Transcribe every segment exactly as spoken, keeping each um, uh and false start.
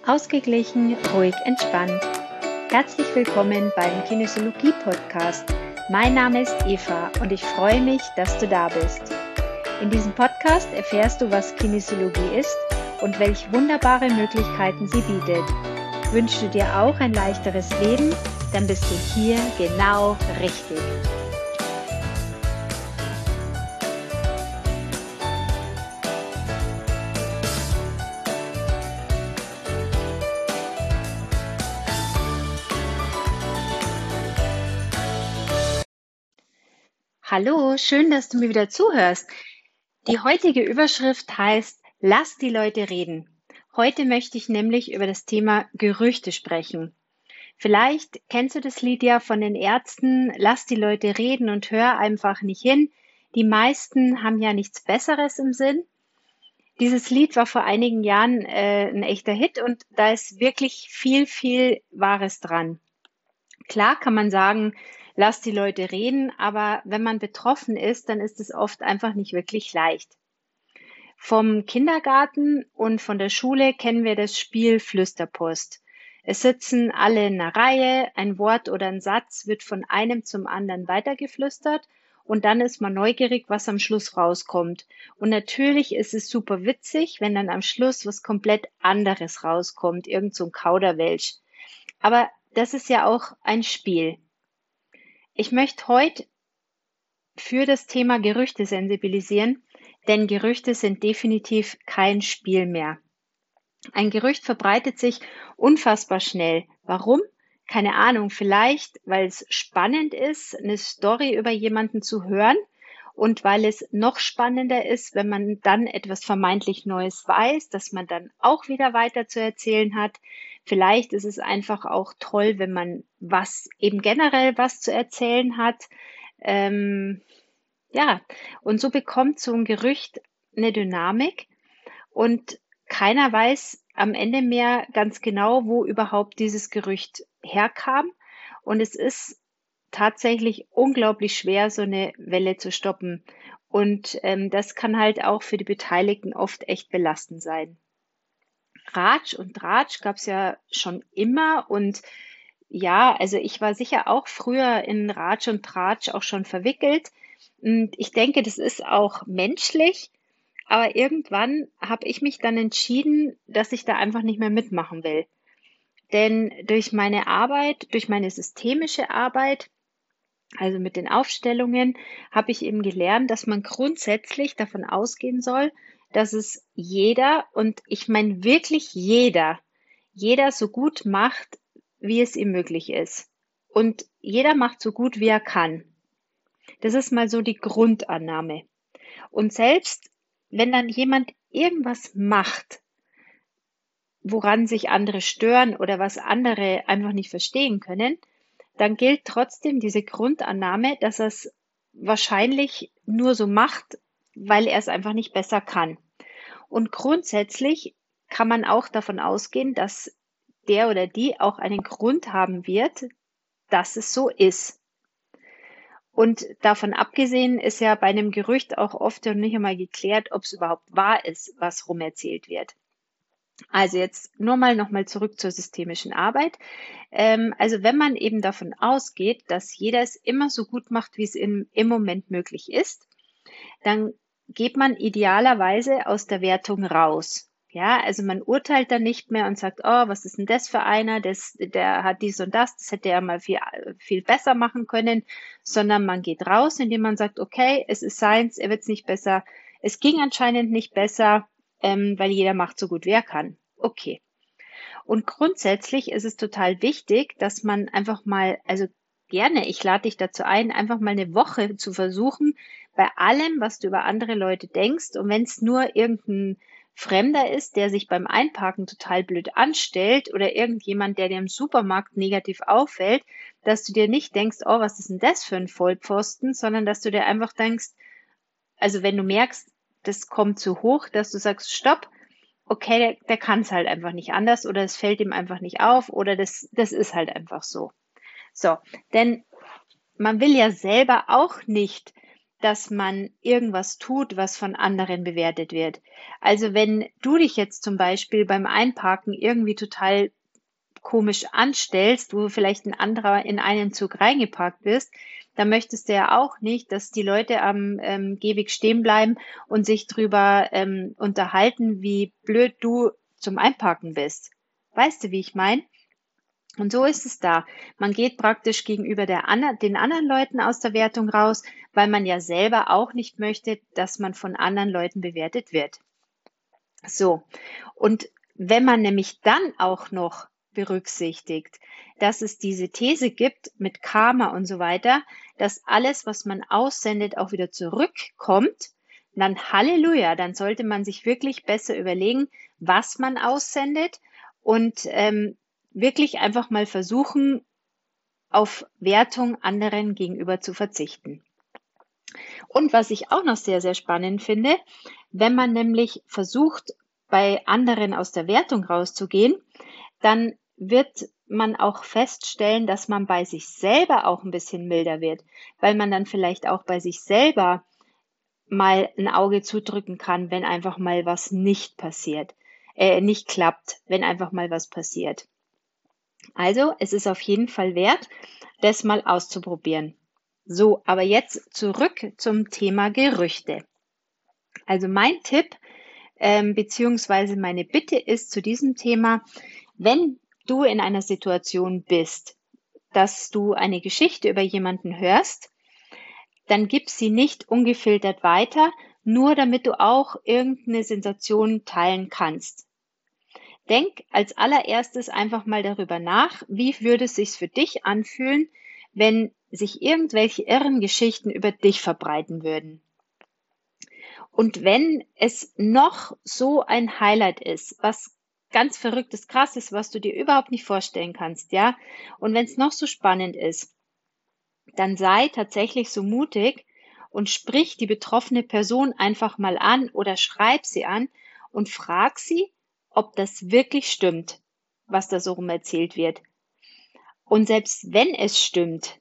Ausgeglichen, ruhig, entspannt. Herzlich willkommen beim Kinesiologie-Podcast. Mein Name ist Eva und ich freue mich, dass du da bist. In diesem Podcast erfährst du, was Kinesiologie ist und welche wunderbare Möglichkeiten sie bietet. Wünschst du dir auch ein leichteres Leben? Dann bist du hier genau richtig. Hallo, schön, dass du mir wieder zuhörst. Die heutige Überschrift heißt, lass die Leute reden. Heute möchte ich nämlich über das Thema Gerüchte sprechen. Vielleicht kennst du das Lied ja von den Ärzten, lass die Leute reden und hör einfach nicht hin. Die meisten haben ja nichts Besseres im Sinn. Dieses Lied war vor einigen Jahren äh, ein echter Hit und da ist wirklich viel, viel Wahres dran. Klar kann man sagen, lass die Leute reden, aber wenn man betroffen ist, dann ist es oft einfach nicht wirklich leicht. Vom Kindergarten und von der Schule kennen wir das Spiel Flüsterpost. Es sitzen alle in einer Reihe, ein Wort oder ein Satz wird von einem zum anderen weitergeflüstert und dann ist man neugierig, was am Schluss rauskommt. Und natürlich ist es super witzig, wenn dann am Schluss was komplett anderes rauskommt, irgend so ein Kauderwelsch. Aber das ist ja auch ein Spiel. Ich möchte heute für das Thema Gerüchte sensibilisieren, denn Gerüchte sind definitiv kein Spiel mehr. Ein Gerücht verbreitet sich unfassbar schnell. Warum? Keine Ahnung, vielleicht, weil es spannend ist, eine Story über jemanden zu hören und weil es noch spannender ist, wenn man dann etwas vermeintlich Neues weiß, das man dann auch wieder weiter zu erzählen hat. Vielleicht ist es einfach auch toll, wenn man was eben generell was zu erzählen hat. Ähm, ja, und so bekommt so ein Gerücht eine Dynamik und keiner weiß am Ende mehr ganz genau, wo überhaupt dieses Gerücht herkam. Und es ist tatsächlich unglaublich schwer, so eine Welle zu stoppen. Und ähm, das kann halt auch für die Beteiligten oft echt belastend sein. Ratsch und Tratsch gab es ja schon immer und ja, also ich war sicher auch früher in Ratsch und Tratsch auch schon verwickelt. Und ich denke, das ist auch menschlich, aber irgendwann habe ich mich dann entschieden, dass ich da einfach nicht mehr mitmachen will. Denn durch meine Arbeit, durch meine systemische Arbeit, also mit den Aufstellungen, habe ich eben gelernt, dass man grundsätzlich davon ausgehen soll, dass es jeder, und ich meine wirklich jeder, jeder so gut macht, wie es ihm möglich ist. Und jeder macht so gut, wie er kann. Das ist mal so die Grundannahme. Und selbst wenn dann jemand irgendwas macht, woran sich andere stören oder was andere einfach nicht verstehen können, dann gilt trotzdem diese Grundannahme, dass er es wahrscheinlich nur so macht, weil er es einfach nicht besser kann. Und grundsätzlich kann man auch davon ausgehen, dass der oder die auch einen Grund haben wird, dass es so ist. Und davon abgesehen ist ja bei einem Gerücht auch oft noch nicht einmal geklärt, ob es überhaupt wahr ist, was rumerzählt wird. Also jetzt nur mal nochmal zurück zur systemischen Arbeit. Ähm, also wenn man eben davon ausgeht, dass jeder es immer so gut macht, wie es im, im Moment möglich ist, dann geht man idealerweise aus der Wertung raus. Ja, also man urteilt dann nicht mehr und sagt, oh, was ist denn das für einer, das, der hat dies und das, das hätte er mal viel, viel besser machen können, sondern man geht raus, indem man sagt, okay, es ist seins, er wird es nicht besser, es ging anscheinend nicht besser, ähm, weil jeder macht so gut, wie er kann. Okay. Und grundsätzlich ist es total wichtig, dass man einfach mal, also gerne, ich lade dich dazu ein, einfach mal eine Woche zu versuchen, bei allem, was du über andere Leute denkst, und wenn es nur irgendein Fremder ist, der sich beim Einparken total blöd anstellt oder irgendjemand, der dir im Supermarkt negativ auffällt, dass du dir nicht denkst, oh, was ist denn das für ein Vollpfosten, sondern dass du dir einfach denkst, also wenn du merkst, das kommt zu hoch, dass du sagst, stopp, okay, der, der kann es halt einfach nicht anders oder es fällt ihm einfach nicht auf oder das, das ist halt einfach so. So, denn man will ja selber auch nicht dass man irgendwas tut, was von anderen bewertet wird. Also wenn du dich jetzt zum Beispiel beim Einparken irgendwie total komisch anstellst, wo vielleicht ein anderer in einen Zug reingeparkt ist, dann möchtest du ja auch nicht, dass die Leute am ähm, Gehweg stehen bleiben und sich drüber ähm, unterhalten, wie blöd du zum Einparken bist. Weißt du, wie ich meine? Und so ist es da. Man geht praktisch gegenüber der, den anderen Leuten aus der Wertung raus, weil man ja selber auch nicht möchte, dass man von anderen Leuten bewertet wird. So, und wenn man nämlich dann auch noch berücksichtigt, dass es diese These gibt mit Karma und so weiter, dass alles, was man aussendet, auch wieder zurückkommt, dann Halleluja, dann sollte man sich wirklich besser überlegen, was man aussendet und ähm, wirklich einfach mal versuchen, auf Wertung anderen gegenüber zu verzichten. Und was ich auch noch sehr, sehr spannend finde, wenn man nämlich versucht, bei anderen aus der Wertung rauszugehen, dann wird man auch feststellen, dass man bei sich selber auch ein bisschen milder wird, weil man dann vielleicht auch bei sich selber mal ein Auge zudrücken kann, wenn einfach mal was nicht passiert, äh, nicht klappt, wenn einfach mal was passiert. Also, es ist auf jeden Fall wert, das mal auszuprobieren. So, aber jetzt zurück zum Thema Gerüchte. Also mein Tipp ähm, beziehungsweise meine Bitte ist zu diesem Thema, wenn du in einer Situation bist, dass du eine Geschichte über jemanden hörst, dann gib sie nicht ungefiltert weiter, nur damit du auch irgendeine Sensation teilen kannst. Denk als allererstes einfach mal darüber nach, wie würde es sich für dich anfühlen, wenn sich irgendwelche irren Geschichten über dich verbreiten würden. Und wenn es noch so ein Highlight ist, was ganz verrücktes, krasses, was du dir überhaupt nicht vorstellen kannst, ja, und wenn es noch so spannend ist, dann sei tatsächlich so mutig und sprich die betroffene Person einfach mal an oder schreib sie an und frag sie, ob das wirklich stimmt, was da so rum erzählt wird. Und selbst wenn es stimmt,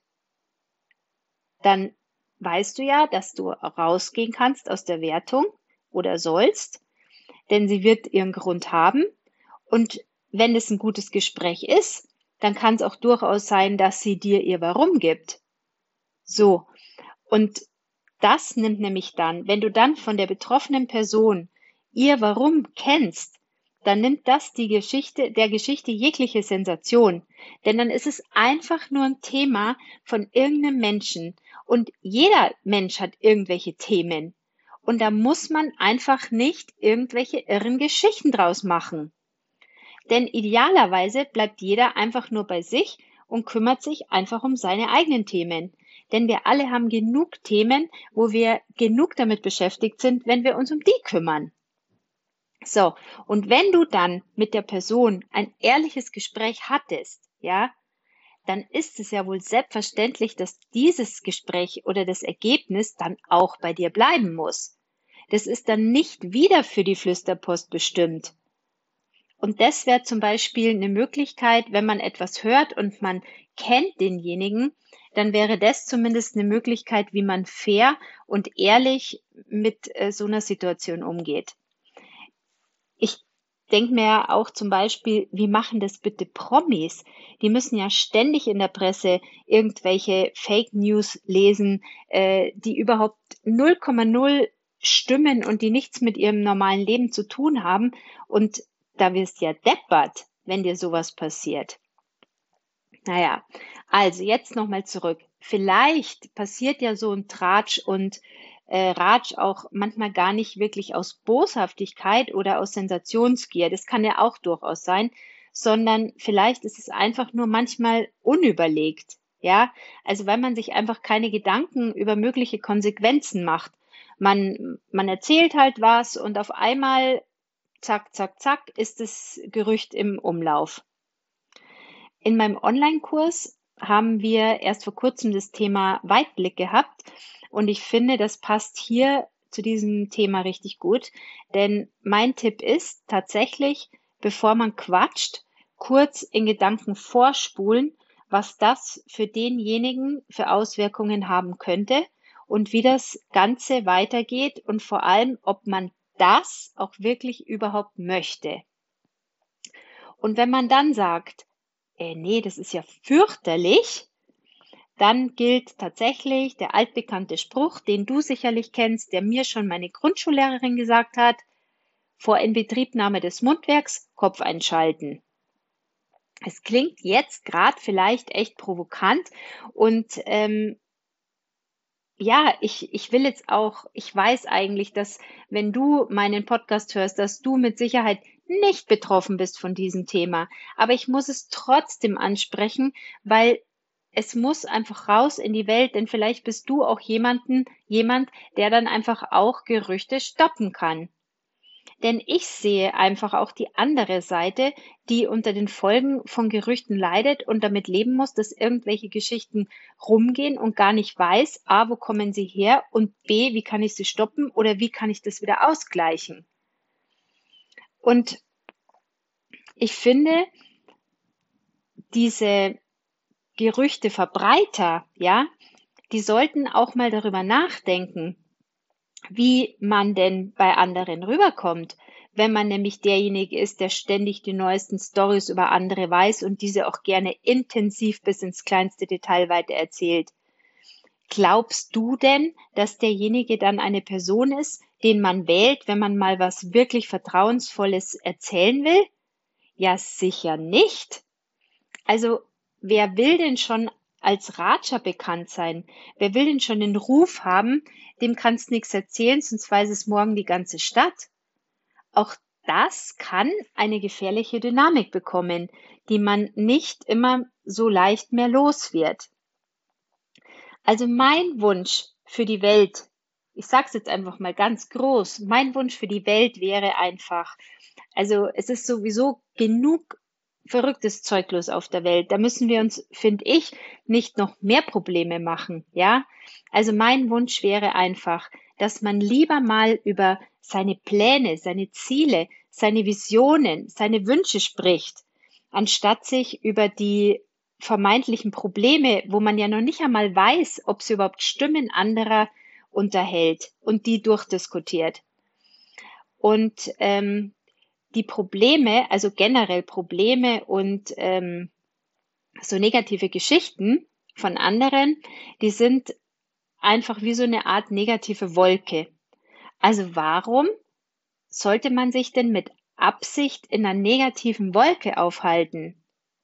dann weißt du ja, dass du rausgehen kannst aus der Wertung oder sollst, denn sie wird ihren Grund haben. Und wenn es ein gutes Gespräch ist, dann kann es auch durchaus sein, dass sie dir ihr Warum gibt. So, und das nimmt nämlich dann, wenn du dann von der betroffenen Person ihr Warum kennst, dann nimmt das die Geschichte, der Geschichte jegliche Sensation. Denn dann ist es einfach nur ein Thema von irgendeinem Menschen. Und jeder Mensch hat irgendwelche Themen. Und da muss man einfach nicht irgendwelche irren Geschichten draus machen. Denn idealerweise bleibt jeder einfach nur bei sich und kümmert sich einfach um seine eigenen Themen. Denn wir alle haben genug Themen, wo wir genug damit beschäftigt sind, wenn wir uns um die kümmern. So, und wenn du dann mit der Person ein ehrliches Gespräch hattest, ja, dann ist es ja wohl selbstverständlich, dass dieses Gespräch oder das Ergebnis dann auch bei dir bleiben muss. Das ist dann nicht wieder für die Flüsterpost bestimmt. Und das wäre zum Beispiel eine Möglichkeit, wenn man etwas hört und man kennt denjenigen, dann wäre das zumindest eine Möglichkeit, wie man fair und ehrlich mit äh, so einer Situation umgeht. Ich denke mir ja auch zum Beispiel, wie machen das bitte Promis? Die müssen ja ständig in der Presse irgendwelche Fake News lesen, äh, die überhaupt null Komma null stimmen und die nichts mit ihrem normalen Leben zu tun haben. Und da wirst du ja deppert, wenn dir sowas passiert. Naja, also jetzt nochmal zurück. Vielleicht passiert ja so ein Tratsch und äh, Ratsch auch manchmal gar nicht wirklich aus Boshaftigkeit oder aus Sensationsgier. Das kann ja auch durchaus sein, sondern vielleicht ist es einfach nur manchmal unüberlegt. Ja, also weil man sich einfach keine Gedanken über mögliche Konsequenzen macht. Man, man erzählt halt was und auf einmal, zack, zack, zack, ist das Gerücht im Umlauf. In meinem Online-Kurs haben wir erst vor kurzem das Thema Weitblick gehabt und ich finde, das passt hier zu diesem Thema richtig gut, denn mein Tipp ist tatsächlich, bevor man quatscht, kurz in Gedanken vorspulen, was das für denjenigen für Auswirkungen haben könnte und wie das Ganze weitergeht und vor allem, ob man das auch wirklich überhaupt möchte. Und wenn man dann sagt, äh, nee, das ist ja fürchterlich, dann gilt tatsächlich der altbekannte Spruch, den du sicherlich kennst, der mir schon meine Grundschullehrerin gesagt hat: vor Inbetriebnahme des Mundwerks Kopf einschalten. Es klingt jetzt gerade vielleicht echt provokant und ähm, ja, ich, ich will jetzt auch, ich weiß eigentlich, dass wenn du meinen Podcast hörst, dass du mit Sicherheit nicht betroffen bist von diesem Thema. Aber ich muss es trotzdem ansprechen, weil es muss einfach raus in die Welt, denn vielleicht bist du auch jemanden, jemand, der dann einfach auch Gerüchte stoppen kann. Denn ich sehe einfach auch die andere Seite, die unter den Folgen von Gerüchten leidet und damit leben muss, dass irgendwelche Geschichten rumgehen und gar nicht weiß, A, wo kommen sie her und B, wie kann ich sie stoppen oder wie kann ich das wieder ausgleichen. Und ich finde, diese Gerüchteverbreiter, ja, die sollten auch mal darüber nachdenken, wie man denn bei anderen rüberkommt, wenn man nämlich derjenige ist, der ständig die neuesten Stories über andere weiß und diese auch gerne intensiv bis ins kleinste Detail weiter erzählt. Glaubst du denn, dass derjenige dann eine Person ist, den man wählt, wenn man mal was wirklich Vertrauensvolles erzählen will? Ja, sicher nicht. Also, wer will denn schon als Ratscher bekannt sein? Wer will denn schon den Ruf haben, dem kannst nichts erzählen, sonst weiß es morgen die ganze Stadt. Auch das kann eine gefährliche Dynamik bekommen, die man nicht immer so leicht mehr los wird. Also mein Wunsch für die Welt, ich sage es jetzt einfach mal ganz groß, mein Wunsch für die Welt wäre einfach, also es ist sowieso genug verrücktes Zeug los auf der Welt. Da müssen wir uns, finde ich, nicht noch mehr Probleme machen, ja? Also mein Wunsch wäre einfach, dass man lieber mal über seine Pläne, seine Ziele, seine Visionen, seine Wünsche spricht, anstatt sich über die vermeintlichen Probleme, wo man ja noch nicht einmal weiß, ob sie überhaupt stimmen, anderer unterhält und die durchdiskutiert. Und ähm, die Probleme, also generell Probleme und ähm, so negative Geschichten von anderen, die sind einfach wie so eine Art negative Wolke. Also warum sollte man sich denn mit Absicht in einer negativen Wolke aufhalten?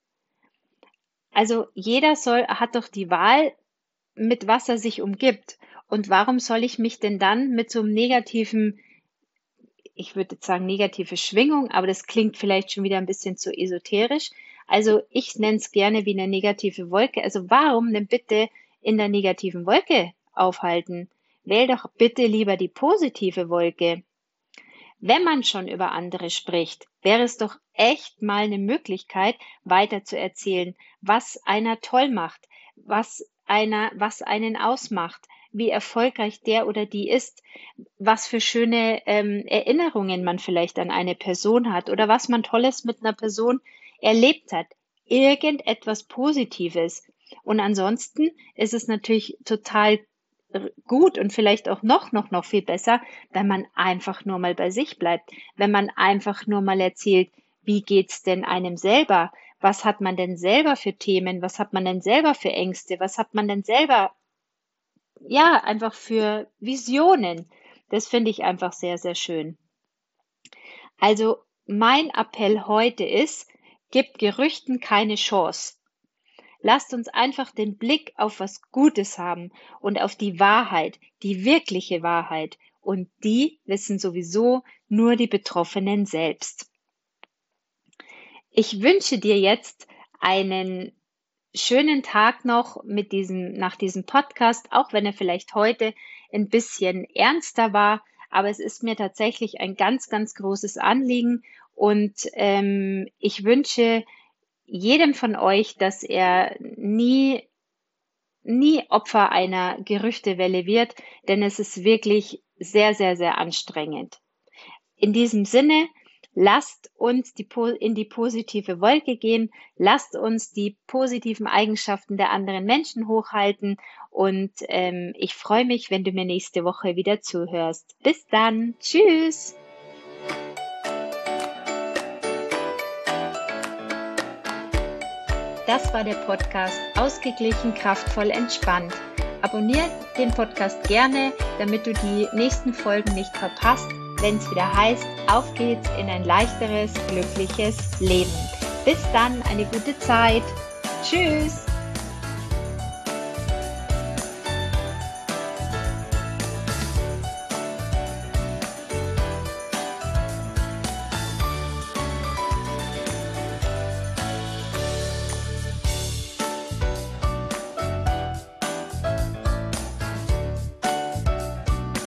Also jeder soll, hat doch die Wahl, mit was er sich umgibt. Und warum soll ich mich denn dann mit so einem negativen, ich würde jetzt sagen negative Schwingung, aber das klingt vielleicht schon wieder ein bisschen zu esoterisch. Also ich nenne es gerne wie eine negative Wolke. Also warum denn bitte in der negativen Wolke aufhalten? Wähl doch bitte lieber die positive Wolke. Wenn man schon über andere spricht, wäre es doch echt mal eine Möglichkeit, weiter zu erzählen, was einer toll macht, was einer, was einen ausmacht, wie erfolgreich der oder die ist, was für schöne ähm, Erinnerungen man vielleicht an eine Person hat oder was man Tolles mit einer Person erlebt hat. Irgendetwas Positives. Und ansonsten ist es natürlich total gut und vielleicht auch noch, noch, noch viel besser, wenn man einfach nur mal bei sich bleibt, wenn man einfach nur mal erzählt, wie geht's denn einem selber? Was hat man denn selber für Themen? Was hat man denn selber für Ängste? Was hat man denn selber, ja, einfach für Visionen? Das finde ich einfach sehr, sehr schön. Also mein Appell heute ist, gebt Gerüchten keine Chance. Lasst uns einfach den Blick auf was Gutes haben und auf die Wahrheit, die wirkliche Wahrheit. Und die wissen sowieso nur die Betroffenen selbst. Ich wünsche dir jetzt einen schönen Tag noch mit diesem, nach diesem Podcast, auch wenn er vielleicht heute ein bisschen ernster war. Aber es ist mir tatsächlich ein ganz, ganz großes Anliegen. Und ähm, ich wünsche jedem von euch, dass er nie, nie Opfer einer Gerüchtewelle wird, denn es ist wirklich sehr, sehr, sehr anstrengend. In diesem Sinne, Lasst uns die, in die positive Wolke gehen. Lasst uns die positiven Eigenschaften der anderen Menschen hochhalten. Und ähm, ich freue mich, wenn du mir nächste Woche wieder zuhörst. Bis dann. Tschüss. Das war der Podcast Ausgeglichen, kraftvoll, entspannt. Abonniere den Podcast gerne, damit du die nächsten Folgen nicht verpasst, wenn es wieder heißt, auf geht's in ein leichteres, glückliches Leben. Bis dann, eine gute Zeit. Tschüss.